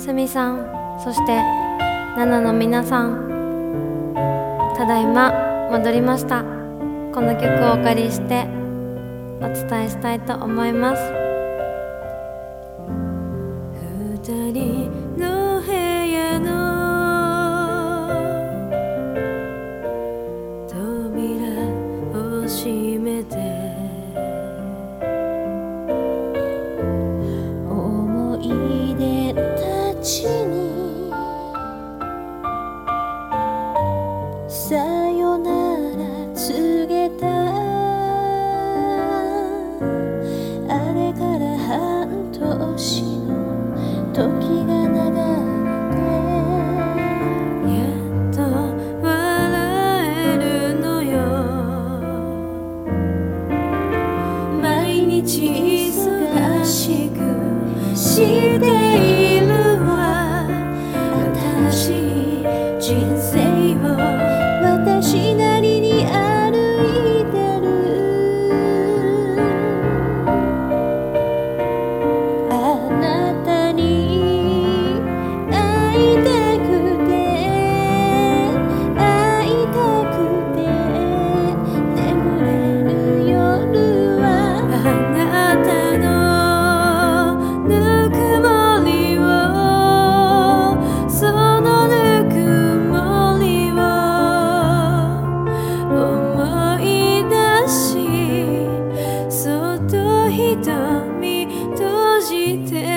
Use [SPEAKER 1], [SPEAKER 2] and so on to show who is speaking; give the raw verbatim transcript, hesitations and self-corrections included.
[SPEAKER 1] すみさん、そしてナナの皆さん、ただいま戻りました。この曲をお借りしてお伝えしたいと思います。二人の部屋の扉を閉めて、
[SPEAKER 2] 思い出たちにさよなら告げた。あれから半年の時が流れて、
[SPEAKER 1] やっと笑えるのよ。毎日忙しくしているわ。新しい人生を
[SPEAKER 2] 私なりに歩いてる。あなたに会いたくて会いたくて眠れる夜は、
[SPEAKER 1] あなたのぬくもりを、そのぬくもりを思い出し、そっと瞳閉じて